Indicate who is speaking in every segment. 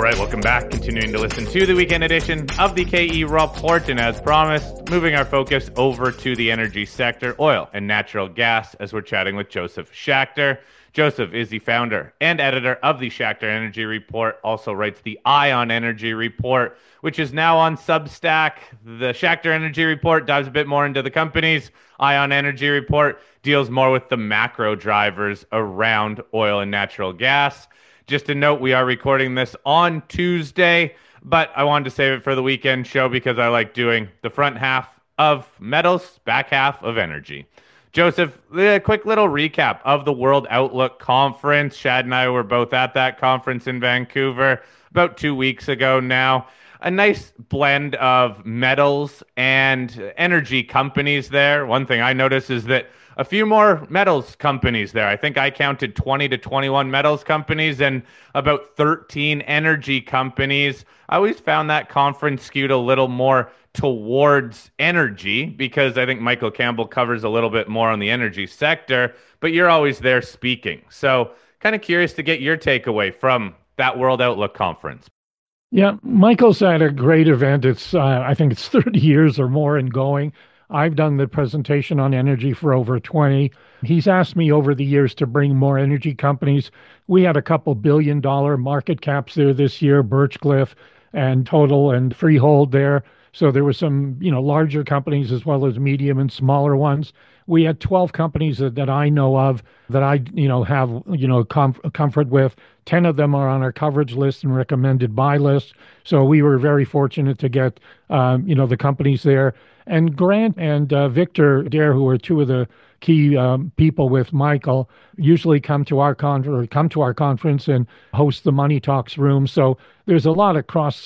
Speaker 1: right, welcome back. Continuing to listen to the weekend edition of the KE Report, and as promised, moving our focus over to the energy sector, oil and natural gas, as we're chatting with Joseph Schachter. Joseph is the founder and editor of the Schachter Energy Report, also writes the Ion Energy Report, which is now on Substack. The Schachter Energy Report dives a bit more into the companies. Ion Energy Report deals more with the macro drivers around oil and natural gas. Just a note, we are recording this on Tuesday, but I wanted to save it for the weekend show because I like doing the front half of metals, back half of energy. Joseph, a quick little recap of the World Outlook Conference. Shad and I were both at that conference in Vancouver about 2 weeks ago now. A nice blend of metals and energy companies there. One thing I noticed is that a few more metals companies there. I think I counted 20 to 21 metals companies and about 13 energy companies. I always found that conference skewed a little more towards energy because I think Michael Campbell covers a little bit more on the energy sector, but you're always there speaking. So kind of curious to get your takeaway from that World Outlook Conference.
Speaker 2: Yeah, Michael's at a great event. I think it's 30 years or more in going. I've done the presentation on energy for over 20. He's asked me over the years to bring more energy companies. We had a couple $billion market caps there this year, Birchcliff and Total and Freehold there. So there were some, larger companies as well as medium and smaller ones. We had 12 companies that I know of that I, have, comfort with. 10 of them are on our coverage list and recommended buy list. So we were very fortunate to get, the companies there. And Grant and Victor Adair, who are two of the key people with Michael, usually come to our conference and host the Money Talks room. So there's a lot of cross,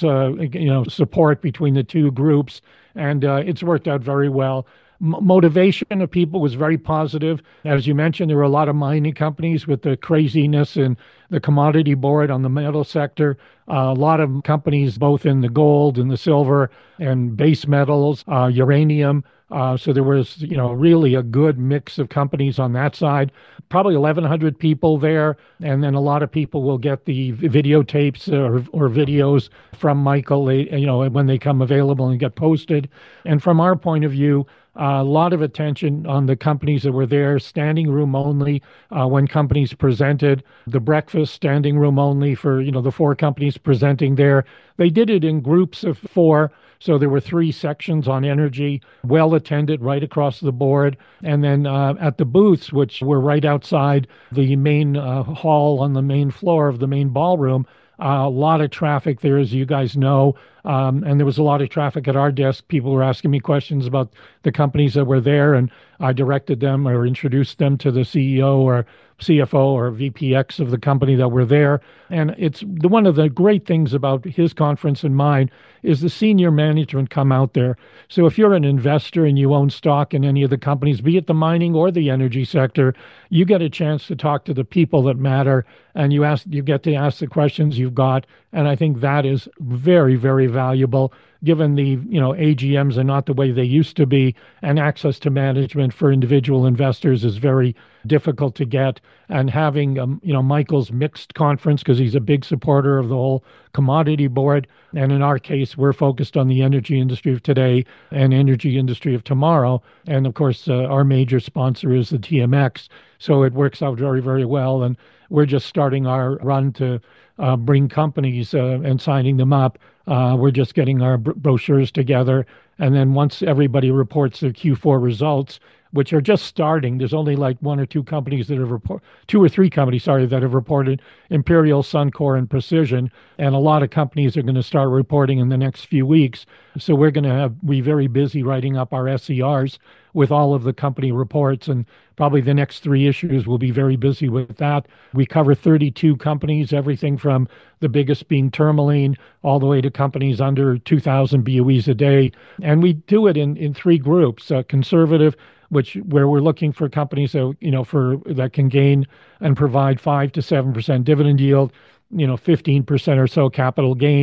Speaker 2: support between the two groups, and it's worked out very well. Motivation of people was very positive. As you mentioned, there were a lot of mining companies with the craziness in the commodity board on the metal sector. A lot of companies both in the gold and the silver and base metals, uranium. So there was, really a good mix of companies on that side. Probably 1,100 people there, and then a lot of people will get the videotapes or videos from Michael, when they come available and get posted. And from our point of view, a lot of attention on the companies that were there, standing room only when companies presented, the breakfast standing room only for, the four companies presenting there. They did it in groups of four. So there were 3 sections on energy, well attended right across the board. And then at the booths, which were right outside the main hall on the main floor of the main ballroom, a lot of traffic there, as you guys know. And there was a lot of traffic at our desk. People were asking me questions about the companies that were there, and I directed them or introduced them to the CEO or CFO or VPX of the company that were there. And it's one of the great things about his conference and mine is the senior management come out there. So if you're an investor and you own stock in any of the companies, be it the mining or the energy sector, you get a chance to talk to the people that matter, and you get to ask the questions you've got. And I think that is very, very valuable, given the, AGMs are not the way they used to be, and access to management for individual investors is very difficult to get. And having, Michael's mixed conference, because he's a big supporter of the whole commodity board. And in our case, we're focused on the energy industry of today and energy industry of tomorrow. And of course, our major sponsor is the TMX. So it works out very, very well. And we're just starting our run to bring companies and signing them up. We're just getting our brochures together. And then once everybody reports their Q4 results, which are just starting, there's only like 1 or 2 companies that have 2 or 3 companies, that have reported: Imperial, Suncor, and Precision. And a lot of companies are going to start reporting in the next few weeks. So we're going to be very busy writing up our SERs with all of the company reports, and probably the next 3 issues we'll be very busy with that. We cover 32 companies, everything from the biggest being Tourmaline all the way to companies under 2,000 BOEs a day. And we do it in 3 groups: conservative, where we're looking for companies that, that can gain and provide 5 to 7% dividend yield, 15% or so capital gain,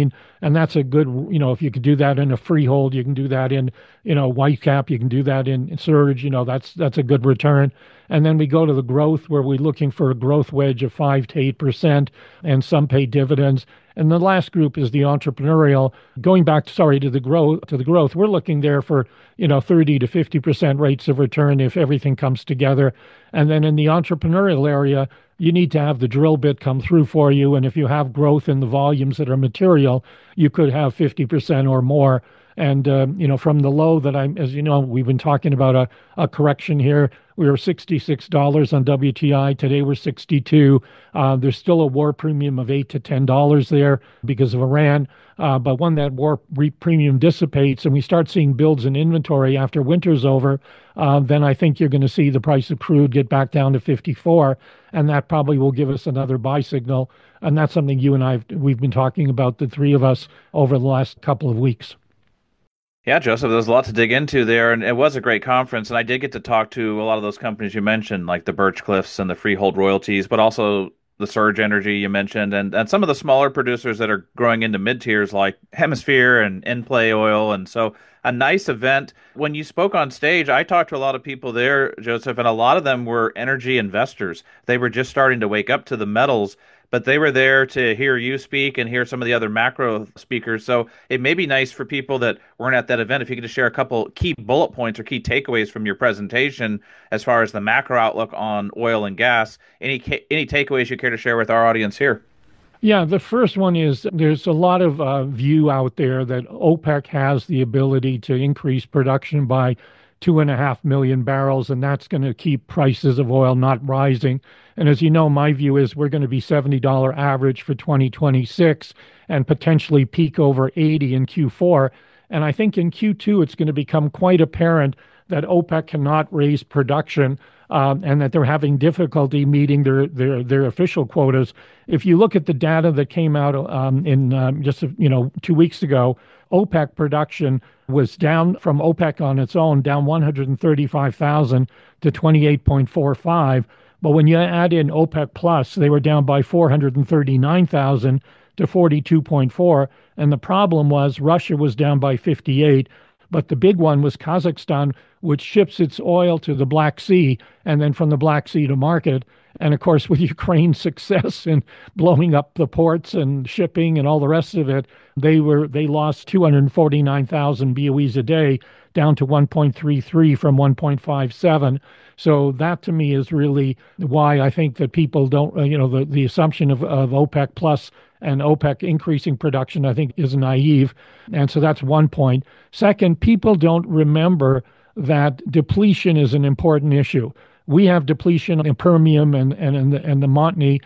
Speaker 2: And that's a good, if you could do that in a freehold, you can do that in, Whitecap, you can do that in Surge, that's a good return. And then we go to the growth where we're looking for a growth wedge of 5 to 8%, and some pay dividends. And the last group is the entrepreneurial. Going back, sorry, to the growth, we're looking there for 30 to 50% rates of return if everything comes together. And then in the entrepreneurial area, you need to have the drill bit come through for you. And if you have growth in the volumes that are material, you could have 50% or more. And from the low that as you know, we've been talking about a correction here. We were $66 on WTI. Today we're 62. There's still a war premium of $8 to $10 there because of Iran. But when that war premium dissipates and we start seeing builds in inventory after winter's over, then I think you're going to see the price of crude get back down to 54, and that probably will give us another buy signal. And that's something you and we've been talking about, the three of us, over the last couple of weeks.
Speaker 3: Yeah, Joseph, there's a lot to dig into there, and it was a great conference. And I did get to talk to a lot of those companies you mentioned, like the Birchcliffs and the Freehold Royalties, but also the Surge Energy you mentioned, and some of the smaller producers that are growing into mid-tiers like Hemisphere and In-Play Oil. And so a nice event. When you spoke on stage, I talked to a lot of people there, Joseph, and a lot of them were energy investors. They were just starting to wake up to the metals, but they were there to hear you speak and hear some of the other macro speakers. So it may be nice for people that weren't at that event if you could just share a couple key bullet points or key takeaways from your presentation as far as the macro outlook on oil and gas. Any takeaways you care to share with our audience here?
Speaker 2: Yeah, the first one is there's a lot of view out there that OPEC has the ability to increase production by 2.5 million barrels, and that's going to keep prices of oil not rising. And as you know, my view is we're going to be $70 average for 2026 and potentially peak over 80 in Q4. And I think in Q2, it's going to become quite apparent that OPEC cannot raise production and that they're having difficulty meeting their official quotas. If you look at the data that came out in just 2 weeks ago, OPEC production was down from OPEC on its own, down 135,000 to 28.45. But when you add in OPEC Plus, they were down by 439,000 to 42.4. And the problem was Russia was down by 58. But the big one was Kazakhstan, which ships its oil to the Black Sea and then from the Black Sea to market. And of course, with Ukraine's success in blowing up the ports and shipping and all the rest of it, they lost 249,000 BOEs a day, down to 1.33 from 1.57. So that to me is really why I think that people don't, the assumption of OPEC Plus and OPEC increasing production, I think, is naive. And so that's one point. Second, people don't remember that depletion is an important issue. We have depletion in Permian and the Montney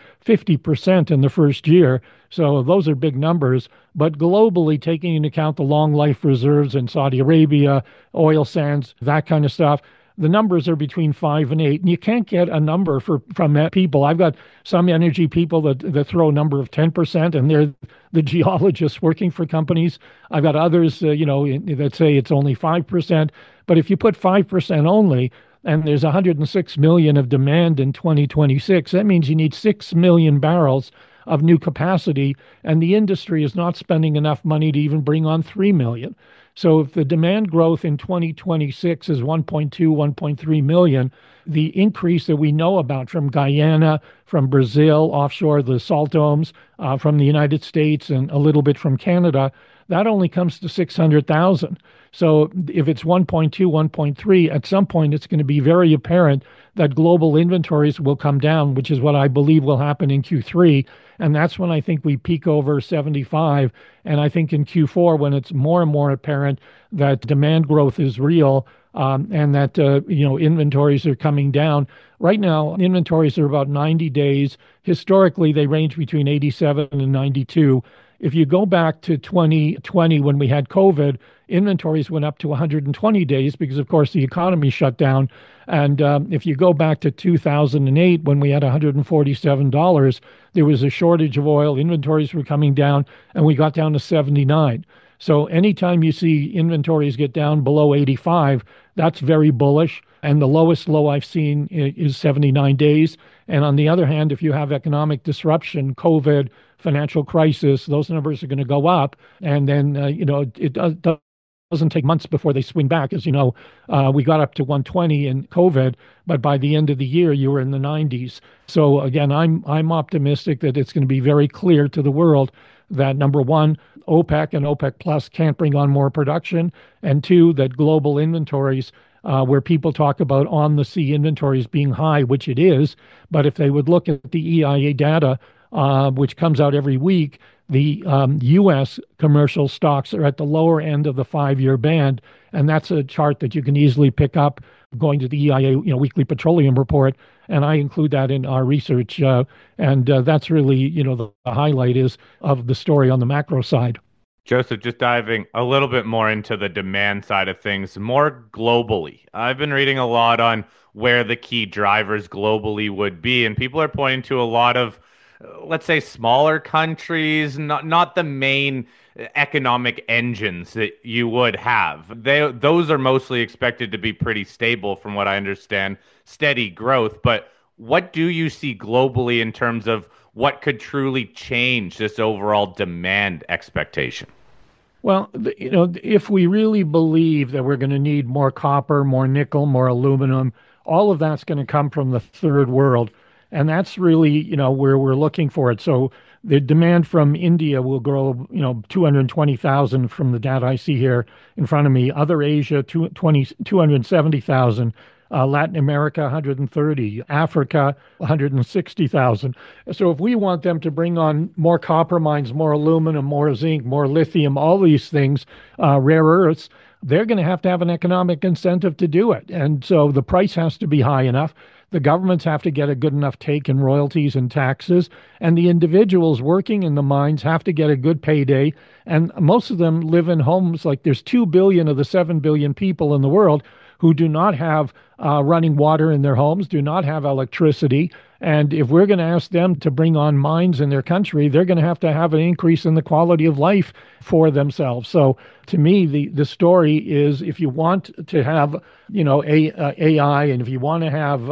Speaker 2: 50% in the first year. So those are big numbers. But globally, taking into account the long life reserves in Saudi Arabia, oil sands, that kind of stuff, the numbers are between 5 and 8. And you can't get a number from people. I've got some energy people that throw a number of 10%, and they're the geologists working for companies. I've got others, that say it's only 5%. But if you put 5% only, and there's 106 million of demand in 2026, that means you need 6 million barrels of new capacity, and the industry is not spending enough money to even bring on 3 million. So if the demand growth in 2026 is 1.2, 1.3 million, the increase that we know about from Guyana, from Brazil, offshore the salt domes, from the United States, and a little bit from Canada, that only comes to 600,000. So if it's 1.2, 1.3, at some point it's going to be very apparent that global inventories will come down, which is what I believe will happen in Q3. And that's when I think we peak over 75. And I think in Q4, when it's more and more apparent that demand growth is real, and that inventories are coming down. Right now, inventories are about 90 days. Historically, they range between 87 and 92. If you go back to 2020 when we had COVID, inventories went up to 120 days because, of course, the economy shut down. And if you go back to 2008 when we had $147, there was a shortage of oil, inventories were coming down, and we got down to 79. So anytime you see inventories get down below 85, that's very bullish. And the lowest low I've seen is 79 days. And on the other hand, if you have economic disruption, COVID, financial crisis, those numbers are going to go up. And then, it doesn't take months before they swing back. As you know, we got up to 120 in COVID, but by the end of the year, you were in the 90s. So again, I'm optimistic that it's going to be very clear to the world that number one, OPEC and OPEC Plus can't bring on more production, and two, that global inventories, where people talk about on the sea inventories being high, which it is, but if they would look at the EIA data, which comes out every week, the U.S. commercial stocks are at the lower end of the 5-year band, and that's a chart that you can easily pick up going to the EIA, weekly petroleum report, and I include that in our research, and that's really, the highlight is of the story on the macro side.
Speaker 1: Joseph, just diving a little bit more into the demand side of things, more globally. I've been reading a lot on where the key drivers globally would be, and people are pointing to a lot of, let's say, smaller countries, not the main economic engines that you would have. Those are mostly expected to be pretty stable, from what I understand, steady growth. But what do you see globally in terms of what could truly change this overall demand expectation?
Speaker 2: Well, if we really believe that we're going to need more copper, more nickel, more aluminum, all of that's going to come from the third world. And that's really, where we're looking for it. So the demand from India will grow, 220,000 from the data I see here in front of me. Other Asia, 270,000. Latin America, 130, Africa, 160,000. So if we want them to bring on more copper mines, more aluminum, more zinc, more lithium, all these things, rare earths, they're going to have an economic incentive to do it. And so the price has to be high enough. The governments have to get a good enough take in royalties and taxes, and the individuals working in the mines have to get a good payday. And most of them live in homes, like there's 2 billion of the 7 billion people in the world who do not have running water in their homes, do not have electricity. And if we're going to ask them to bring on mines in their country, they're going to have an increase in the quality of life for themselves. So to me, the story is, if you want to have, AI, and if you want to have,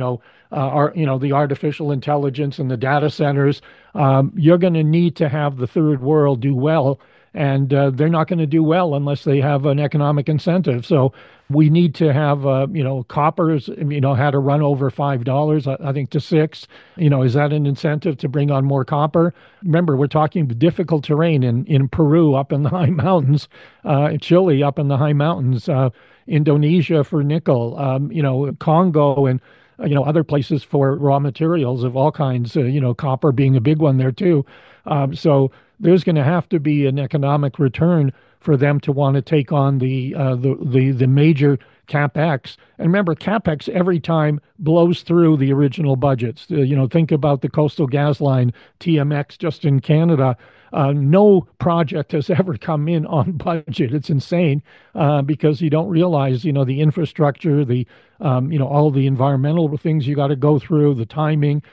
Speaker 2: the artificial intelligence and the data centers, you're going to need to have the third world do well. And they're not going to do well unless they have an economic incentive. So we need to have, coppers, had a run over $5, I think, to $6. Is that an incentive to bring on more copper? Remember, we're talking difficult terrain in Peru, up in the high mountains, Chile, up in the high mountains, Indonesia for nickel, Congo, and other places for raw materials of all kinds, copper being a big one there too. So there's going to have to be an economic return for them to want to take on the major capex. And remember, capex every time blows through the original budgets. Think about the Coastal GasLine, TMX, just in Canada. No project has ever come in on budget. It's insane, because you don't realize, the infrastructure, the all the environmental things you got to go through, the timing,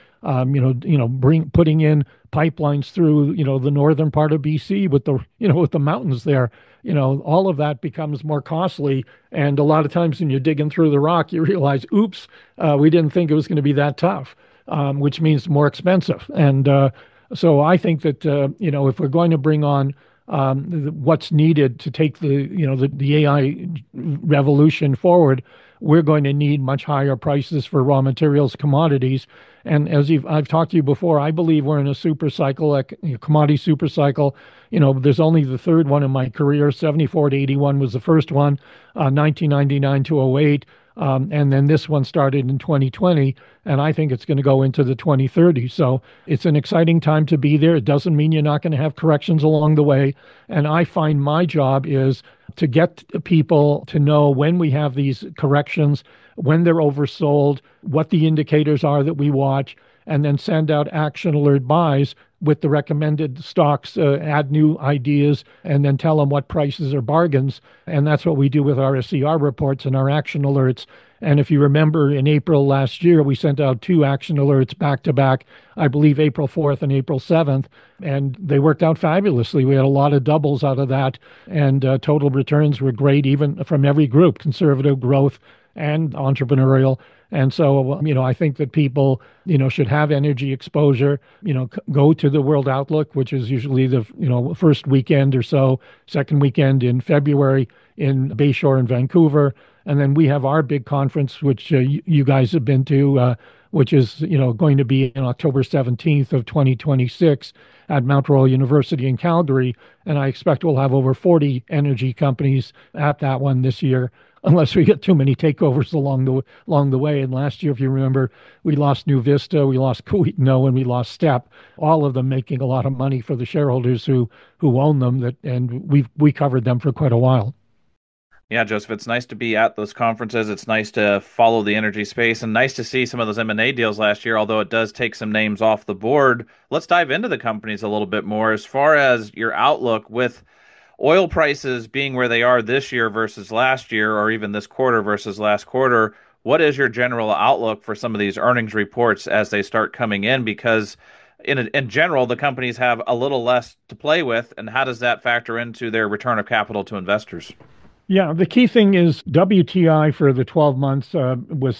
Speaker 2: putting in pipelines through, the northern part of BC with the mountains there. All of that becomes more costly. And a lot of times when you're digging through the rock, you realize, oops, we didn't think it was going to be that tough, which means more expensive. And so I think that, if we're going to bring on what's needed to take the AI revolution forward, we're going to need much higher prices for raw materials, commodities. And as I've talked to you before, I believe we're in a super cycle, commodity super cycle. There's only the third one in my career. 74 to 81 was the first one, 1999 to '08. And then this one started in 2020, and I think it's going to go into the 2030s. So it's an exciting time to be there. It doesn't mean you're not going to have corrections along the way. And I find my job is to get people to know when we have these corrections, when they're oversold, what the indicators are that we watch, and then send out action alert buys with the recommended stocks, add new ideas, and then tell them what prices are bargains. And that's what we do with our SCR reports and our action alerts. And if you remember, in April last year, we sent out two action alerts back to back, I believe April 4th and April 7th, and they worked out fabulously. We had a lot of doubles out of that, and total returns were great, even from every group, conservative, growth, and entrepreneurial. And so, I think that people, should have energy exposure, go to the World Outlook, which is usually the, first weekend or so, second weekend in February in Bayshore in Vancouver. And then we have our big conference, which you guys have been to, which is, going to be on October 17th of 2026 at Mount Royal University in Calgary. And I expect we'll have over 40 energy companies at that one this year, unless we get too many takeovers along the way. And last year, if you remember, we lost New Vista, we lost Kuitno, and we lost Step. All of them making a lot of money for the shareholders who own them. And we covered them for quite a while.
Speaker 3: Yeah, Joseph, it's nice to be at those conferences. It's nice to follow the energy space and nice to see some of those M&A deals last year, although it does take some names off the board. Let's dive into the companies a little bit more. As far as your outlook with oil prices being where they are this year versus last year, or even this quarter versus last quarter, what is your general outlook for some of these earnings reports as they start coming in? Because in general, the companies have a little less to play with, and how does that factor into their return of capital to investors?
Speaker 2: Yeah, the key thing is WTI for the 12 months was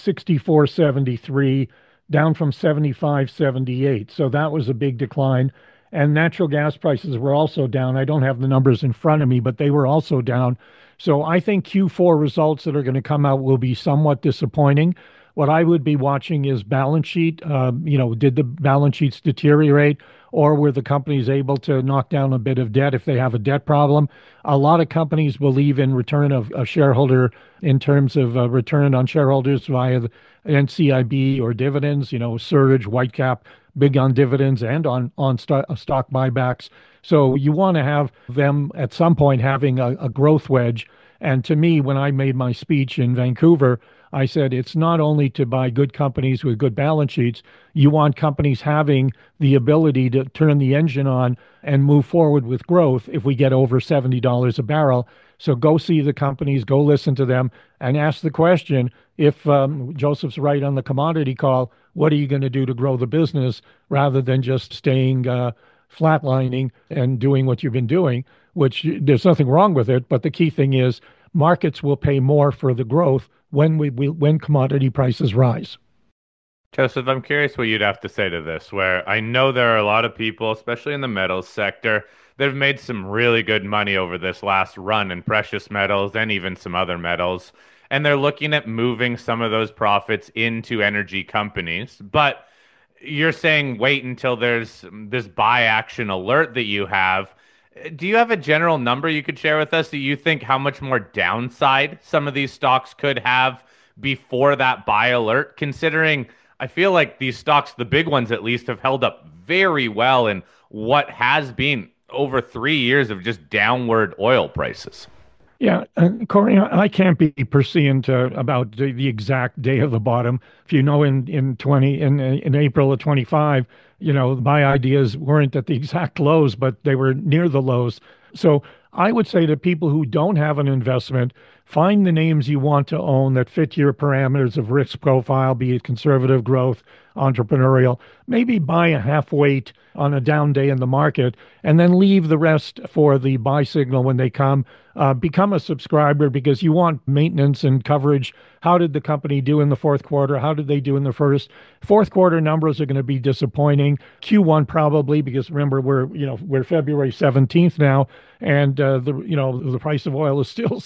Speaker 2: 64.73, down from 75.78. So that was a big decline. And natural gas prices were also down. I don't have the numbers in front of me, but they were also down. So I think Q4 results that are going to come out will be somewhat disappointing. What I would be watching is balance sheet. Did the balance sheets deteriorate, or were the companies able to knock down a bit of debt if they have a debt problem? A lot of companies believe in return of a shareholder in terms of return on shareholders via the NCIB or dividends. Surge, Whitecap, big on dividends and on stock buybacks. So you want to have them at some point having a growth wedge. And to me, when I made my speech in Vancouver, I said it's not only to buy good companies with good balance sheets. You want companies having the ability to turn the engine on and move forward with growth if we get over $70 a barrel. So go see the companies, go listen to them, and ask the question, if Joseph's right on the commodity call, what are you going to do to grow the business rather than just staying flatlining and doing what you've been doing, which there's nothing wrong with it. But the key thing is markets will pay more for the growth when commodity prices rise.
Speaker 1: Joseph, I'm curious what you'd have to say to this, where I know there are a lot of people, especially in the metals sector, that have made some really good money over this last run in precious metals and even some other metals. And they're looking at moving some of those profits into energy companies. But you're saying wait until there's this buy action alert that you have. Do you have a general number you could share with us that you think how much more downside some of these stocks could have before that buy alert, considering I feel like these stocks, the big ones at least, have held up very well in what has been over 3 years of just downward oil prices?
Speaker 2: Yeah, Corey, I can't be prescient about the exact day of the bottom. If you know, in April of 25, my ideas weren't at the exact lows, but they were near the lows. So I would say to people who don't have an investment, find the names you want to own that fit your parameters of risk profile, be it conservative, growth, entrepreneurial. Maybe buy a half weight on a down day in the market, and then leave the rest for the buy signal when they come. Become a subscriber because you want maintenance and coverage. How did the company do in the fourth quarter? How did they do in the first? Fourth quarter numbers are going to be disappointing. Q1 probably, because remember we're February 17th now, and the price of oil is still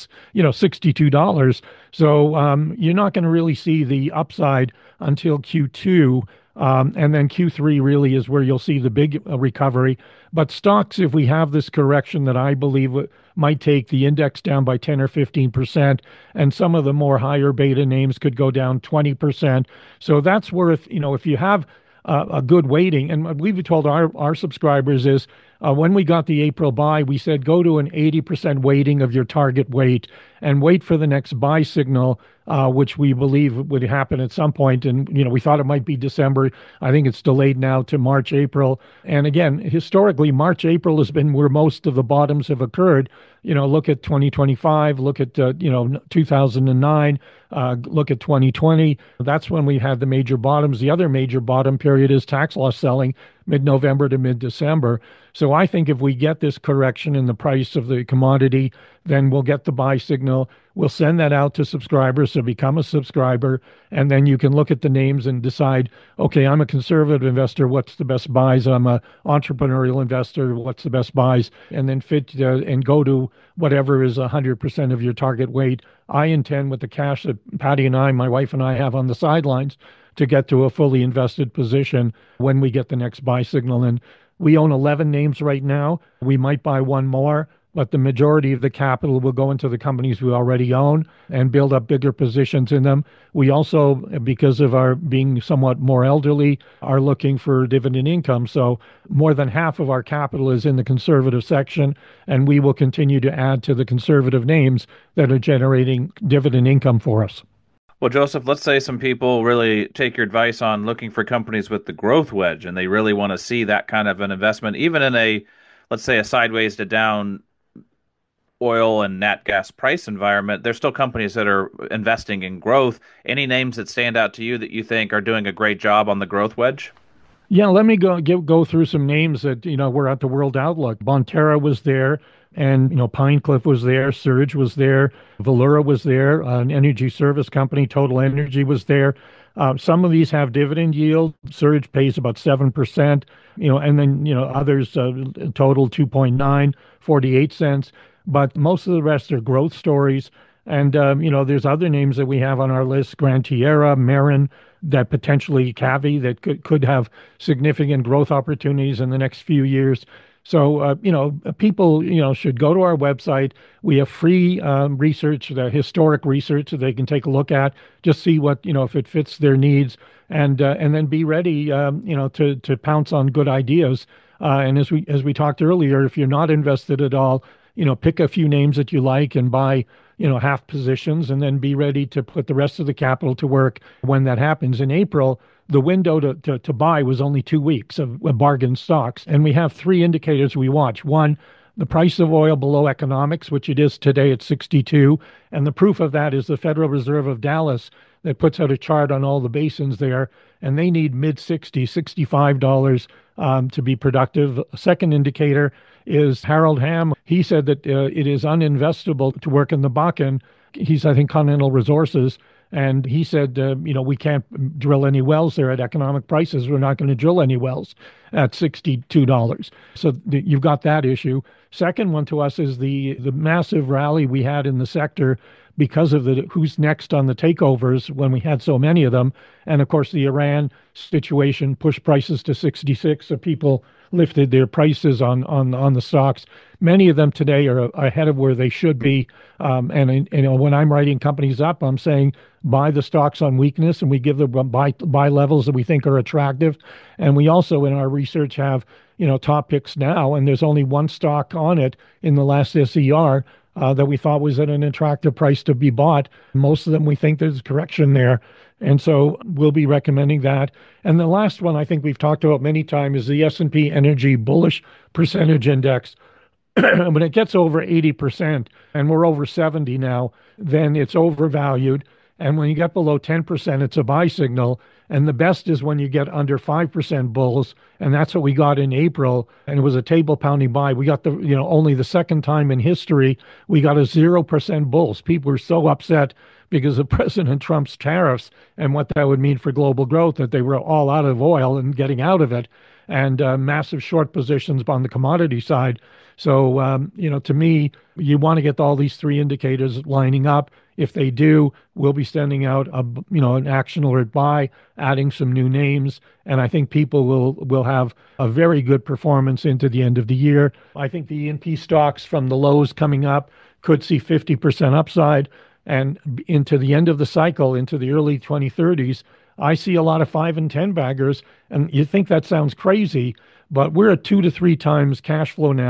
Speaker 2: $62. So you're not going to really see the upside until Q2. And then Q3 really is where you'll see the big recovery. But stocks, if we have this correction that I believe might take the index down by 10 or 15%, and some of the more higher beta names could go down 20%. So that's worth, if you have a good weighting, and we've told our subscribers is when we got the April buy, we said go to an 80% weighting of your target weight and wait for the next buy signal which we believe would happen at some point. And, we thought it might be December. I think it's delayed now to March, April. And again, historically, March, April has been where most of the bottoms have occurred. Look at 2025, look at, 2009, look at 2020. That's when we had the major bottoms. The other major bottom period is tax loss selling, mid-November to mid-December. So I think if we get this correction in the price of the commodity, then we'll get the buy signal. We'll send that out to subscribers to become a subscriber, and then you can look at the names and decide, okay, I'm a conservative investor, what's the best buys? I'm a entrepreneurial investor, what's the best buys? And then fit and go to whatever is 100% of your target weight. I intend with the cash that Patty and I, my wife and I, have on the sidelines to get to a fully invested position when we get the next buy signal. And we own 11 names right now. We might buy one more, but the majority of the capital will go into the companies we already own and build up bigger positions in them. We also, because of our being somewhat more elderly, are looking for dividend income. So more than half of our capital is in the conservative section, and we will continue to add to the conservative names that are generating dividend income for us.
Speaker 3: Well, Joseph, let's say some people really take your advice on looking for companies with the growth wedge, and they really want to see that kind of an investment, even in a, let's say, a sideways to down oil and nat gas price environment. There's still companies that are investing in growth. Any names that stand out to you that you think are doing a great job on the growth wedge?
Speaker 2: Yeah, let me go through some names that were at the World Outlook. Bonterra was there, and Pine Cliff was there, Surge was there, Valeura was there, an energy service company, Total Energy was there. Some of these have dividend yield. Surge pays about 7%, and then others total 2.9, 48 cents. But most of the rest are growth stories. And, there's other names that we have on our list, Gran Tierra, Marin, that potentially Cavi, that could have significant growth opportunities in the next few years. So, people, should go to our website. We have free research, the historic research that they can take a look at, just see what, if it fits their needs, and then be ready, to pounce on good ideas. And as we talked earlier, if you're not invested at all, pick a few names that you like and buy, half positions, and then be ready to put the rest of the capital to work when that happens. In April, the window to buy was only 2 weeks of bargain stocks. And we have three indicators we watch. One, the price of oil below economics, which it is today at 62. And the proof of that is the Federal Reserve of Dallas that puts out a chart on all the basins there, and they need mid-60, $65 to be productive. A second indicator is Harold Hamm. He said that it is uninvestable to work in the Bakken. He's, I think, Continental Resources. And he said, we can't drill any wells there at economic prices. We're not going to drill any wells at $62. So you've got that issue. Second one to us is the massive rally we had in the sector because of the who's next on the takeovers when we had so many of them. And of course, the Iran situation pushed prices to 66. So people lifted their prices on the stocks. Many of them today are ahead of where they should be. And when I'm writing companies up, I'm saying buy the stocks on weakness, and we give the buy levels that we think are attractive. And we also in our research have top picks now, and there's only one stock on it in the last SER that we thought was at an attractive price to be bought. Most of them we think there's correction there. And so we'll be recommending that. And the last one I think we've talked about many times is the S&P Energy Bullish Percentage Index. When it gets over 80%, and we're over 70 now, then it's overvalued. And when you get below 10%, it's a buy signal. And the best is when you get under 5% bulls. And that's what we got in April. And it was a table pounding buy. We got only the second time in history, we got a 0% bulls. People were so upset because of President Trump's tariffs and what that would mean for global growth, that they were all out of oil and getting out of it, and massive short positions on the commodity side. So, to me, you want to get all these three indicators lining up. If they do, we'll be sending out an action alert buy, adding some new names, and I think people will have a very good performance into the end of the year. I think the E&P stocks from the lows coming up could see 50% upside, and into the end of the cycle, into the early 2030s, I see a lot of 5 and 10 baggers, and you think that sounds crazy, but we're at 2 to 3 times cash flow now.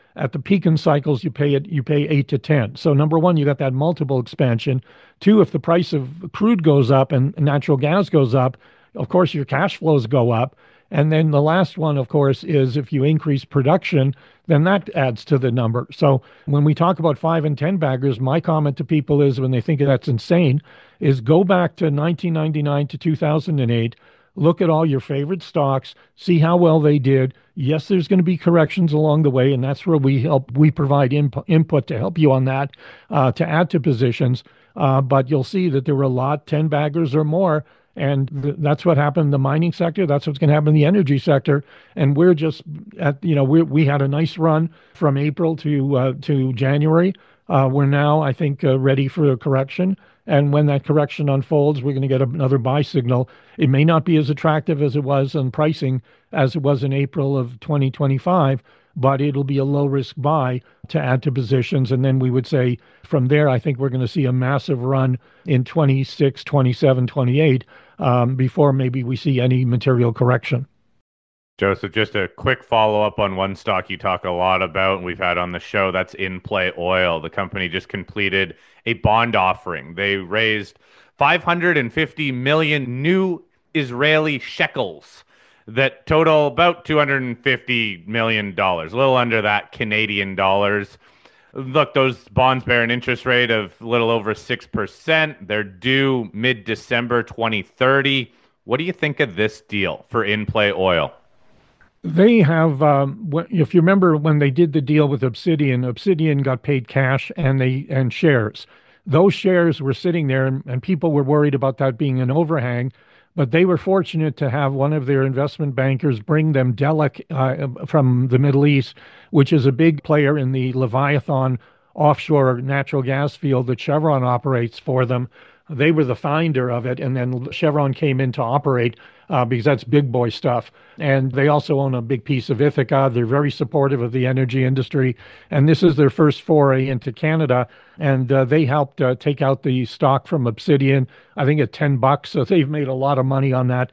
Speaker 2: At the peak in cycles, you pay 8 to 10. So number one, you got that multiple expansion. Two, if the price of crude goes up and natural gas goes up, of course your cash flows go up. And then the last one, of course, is if you increase production, then that adds to the number. So when we talk about 5 and 10 baggers, my comment to people is when they think that's insane, is go back to 1999 to 2008, look at all your favorite stocks, see how well they did. Yes, there's going to be corrections along the way, and that's where we provide input to help you on that, to add to positions. But you'll see that there were a lot, 10 baggers or more. And that's what happened in the mining sector. That's what's going to happen in the energy sector. And we're just we had a nice run from April to January. We're now, I think, ready for a correction. And when that correction unfolds, we're going to get another buy signal. It may not be as attractive as it was in pricing as it was in April of 2025, but it'll be a low risk buy to add to positions. And then we would say from there, I think we're going to see a massive run in 26, 27, 28 before maybe we see any material correction.
Speaker 1: Joseph, just a quick follow-up on one stock you talk a lot about and we've had on the show, that's In Play Oil. The company just completed a bond offering. They raised 550 million new Israeli shekels that total about $250 million, a little under that Canadian dollars. Look, those bonds bear an interest rate of a little over 6%. They're due mid-December 2030. What do you think of this deal for In Play Oil?
Speaker 2: They have, if you remember when they did the deal with Obsidian, Obsidian got paid cash and shares. Those shares were sitting there, and people were worried about that being an overhang. But they were fortunate to have one of their investment bankers bring them Delek from the Middle East, which is a big player in the Leviathan offshore natural gas field that Chevron operates for them. They were the finder of it, and then Chevron came in to operate because that's big boy stuff. And they also own a big piece of Ithaca. They're very supportive of the energy industry. And this is their first foray into Canada. And they helped take out the stock from Obsidian, I think at $10. So they've made a lot of money on that,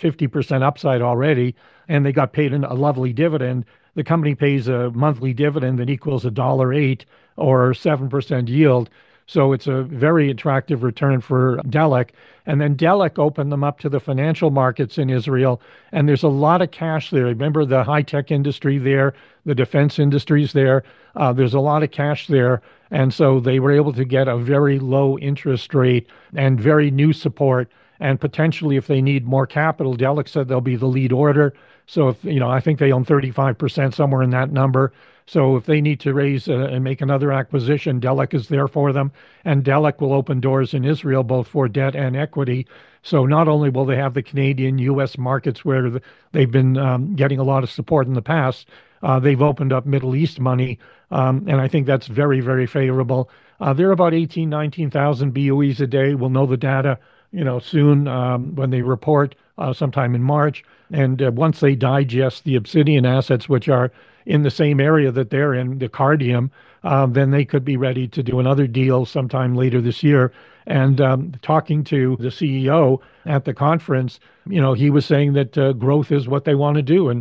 Speaker 2: 50% upside already. And they got paid a lovely dividend. The company pays a monthly dividend that equals $1.08 or 7% yield. So it's a very attractive return for Delek. And then Delek opened them up to the financial markets in Israel. And there's a lot of cash there. Remember the high-tech industry there, the defense industries there. There's a lot of cash there. And so they were able to get a very low interest rate and very new support. And potentially, if they need more capital, Delek said they'll be the lead order. So if, I think they own 35%, somewhere in that number. So if they need to raise and make another acquisition, Delek is there for them. And Delek will open doors in Israel, both for debt and equity. So not only will they have the Canadian, U.S. markets where they've been getting a lot of support in the past, they've opened up Middle East money. And I think that's very, very favorable. They're about 19,000 BOEs a day. We'll know the data, soon when they report sometime in March. And once they digest the Obsidian assets, which are in the same area that they're in, the Cardium, then they could be ready to do another deal sometime later this year. And talking to the CEO at the conference, he was saying that growth is what they want to do.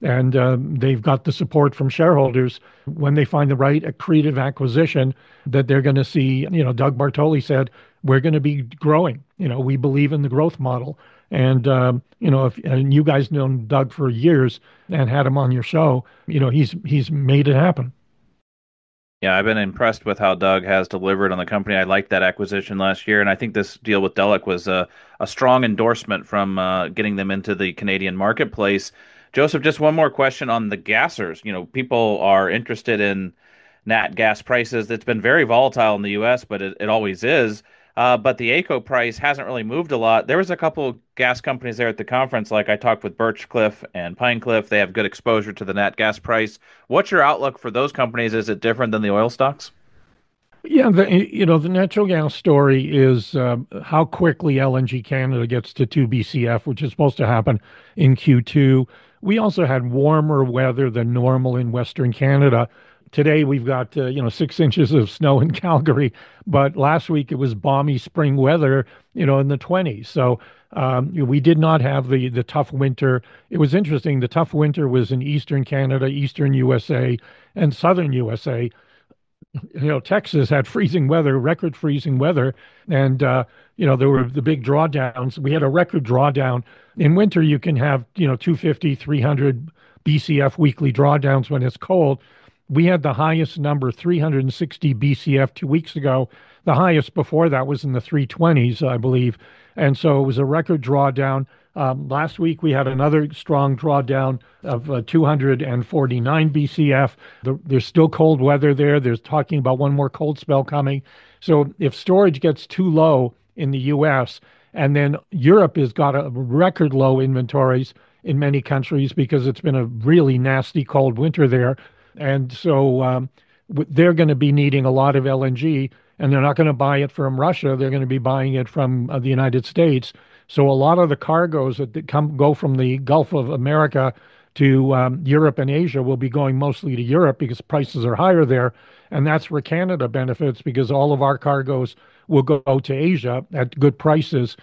Speaker 2: And they've got the support from shareholders when they find the right accretive acquisition that they're going to see. Doug Bartoli said, we're going to be growing. We believe in the growth model. And, if and you guys known Doug for years and had him on your show, he's made it happen.
Speaker 3: Yeah, I've been impressed with how Doug has delivered on the company. I liked that acquisition last year, and I think this deal with Delek was a strong endorsement from getting them into the Canadian marketplace. Joseph, just one more question on the gassers. People are interested in nat gas prices. It's been very volatile in the U.S., but it always is. But the AECO price hasn't really moved a lot. There was a couple of gas companies there at the conference, like I talked with Birchcliff and Pinecliff. They have good exposure to the nat gas price. What's your outlook for those companies? Is it different than the oil stocks?
Speaker 2: Yeah, the natural gas story is how quickly LNG Canada gets to 2 BCF, which is supposed to happen in Q2. We also had warmer weather than normal in Western Canada. Today we've got 6 inches of snow in Calgary, but last week it was balmy spring weather, in the 20s. So we did not have the tough winter. It was interesting. The tough winter was in eastern Canada, eastern USA, and southern USA. Texas had freezing weather, record freezing weather, and there were the big drawdowns. We had a record drawdown. In winter, you can have 250, 300 BCF weekly drawdowns when it's cold. We had the highest number, 360 BCF 2 weeks ago. The highest before that was in the 320s, I believe. And so it was a record drawdown. Last week, we had another strong drawdown of 249 BCF. There's still cold weather there. There's talking about one more cold spell coming. So if storage gets too low in the U.S., and then Europe has got a record low inventories in many countries because it's been a really nasty cold winter there. And so they're going to be needing a lot of LNG, and they're not going to buy it from Russia. They're going to be buying it from the United States. So a lot of the cargoes that go from the Gulf of America to Europe and Asia will be going mostly to Europe because prices are higher there. And that's where Canada benefits because all of our cargoes will go to Asia at good prices.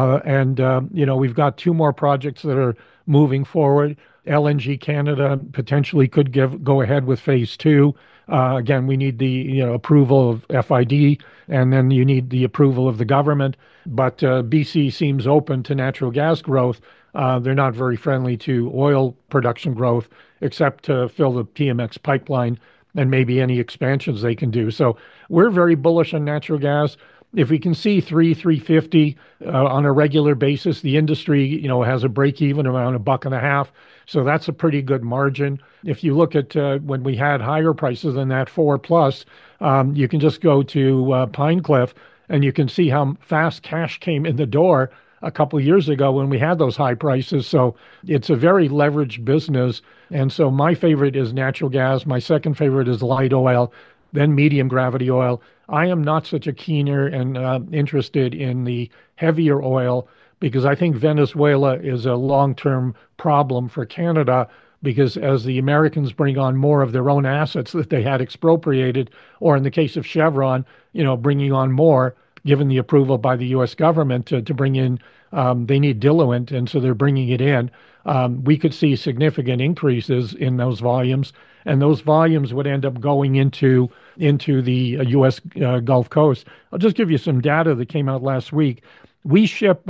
Speaker 2: We've got 2 more projects that are moving forward. LNG Canada potentially could go ahead with phase 2. Again, we need the approval of FID, and then you need the approval of the government. But BC seems open to natural gas growth. They're not very friendly to oil production growth, except to fill the TMX pipeline and maybe any expansions they can do. So we're very bullish on natural gas. If we can see 350 on a regular basis, the industry, has a break even around $1.50. So that's a pretty good margin. If you look at when we had higher prices than that, 4+, you can just go to Pine Cliff and you can see how fast cash came in the door a couple of years ago when we had those high prices. So it's a very leveraged business. And so my favorite is natural gas. My second favorite is light oil, then medium gravity oil. I am not such a keener and interested in the heavier oil because I think Venezuela is a long-term problem for Canada because as the Americans bring on more of their own assets that they had expropriated, or in the case of Chevron, bringing on more, given the approval by the U.S. government to bring in, they need diluent, and so they're bringing it in. We could see significant increases in those volumes, and those volumes would end up going into the U.S. Gulf Coast. I'll just give you some data that came out last week. We ship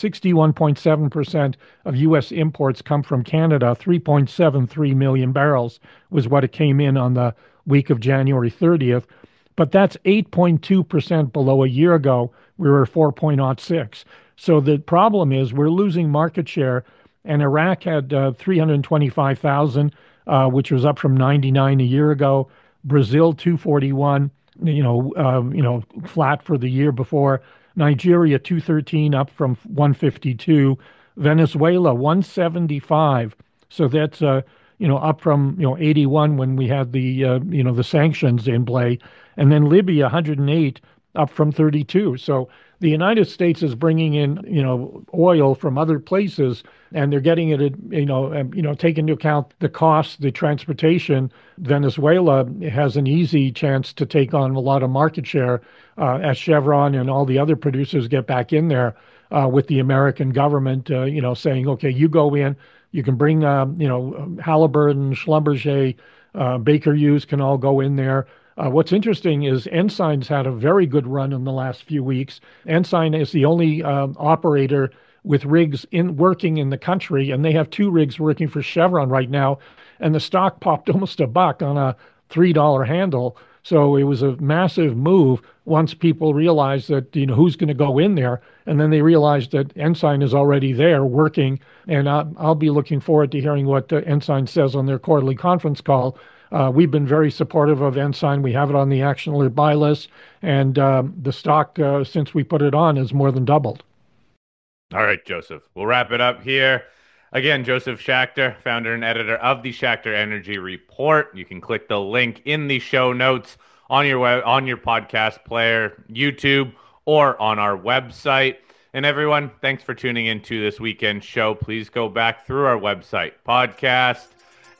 Speaker 2: 61.7% of U.S. imports come from Canada. 3.73 million barrels was what it came in on the week of January 30th. But that's 8.2% below a year ago. We were 4.06. So the problem is we're losing market share. And Iraq had 325,000, which was up from 99 a year ago. Brazil 241, flat for the year before. Nigeria 213, up from 152. Venezuela 175. So that's up from 81 when we had the sanctions in play, and then Libya 108, up from 32. So the United States is bringing in oil from other places, and they're getting it at take into account the cost, the transportation. Venezuela has an easy chance to take on a lot of market share as Chevron and all the other producers get back in there with the American government, saying, okay, you go in. You can bring, Halliburton, Schlumberger, Baker Hughes can all go in there. What's interesting is Ensign's had a very good run in the last few weeks. Ensign is the only operator with rigs working in the country, and they have 2 rigs working for Chevron right now. And the stock popped almost $1 on a $3 handle. So it was a massive move once people realized that, who's going to go in there. And then they realized that Ensign is already there working. And I'll be looking forward to hearing what Ensign says on their quarterly conference call. We've been very supportive of Ensign. We have it on the action alert buy list. And the stock, since we put it on, has more than doubled.
Speaker 1: All right, Joseph. We'll wrap it up here. Again, Joseph Schachter, founder and editor of the Schachter Energy Report. You can click the link in the show notes on your podcast player, YouTube, or on our website. And everyone, thanks for tuning into this weekend show. Please go back through our website, podcast,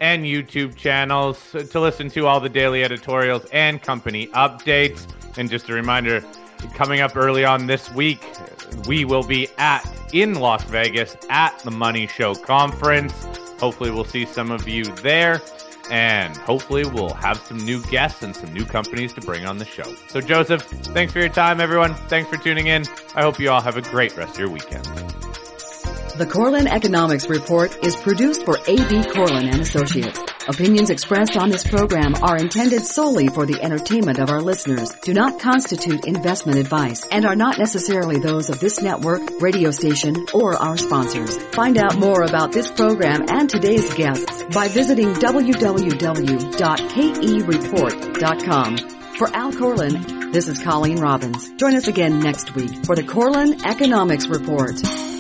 Speaker 1: and YouTube channels to listen to all the daily editorials and company updates. And just a reminder, coming up early on this week, we will be in Las Vegas at the Money Show Conference. Hopefully we'll see some of you there. And hopefully we'll have some new guests and some new companies to bring on the show. So Joseph, thanks for your time, everyone. Thanks for tuning in. I hope you all have a great rest of your weekend.
Speaker 4: The Corlin Economics Report is produced for A.B. Corlin and Associates. Opinions expressed on this program are intended solely for the entertainment of our listeners, do not constitute investment advice, and are not necessarily those of this network, radio station, or our sponsors. Find out more about this program and today's guests by visiting www.kereport.com. For Al Corlin, this is Colleen Robbins. Join us again next week for the Corlin Economics Report.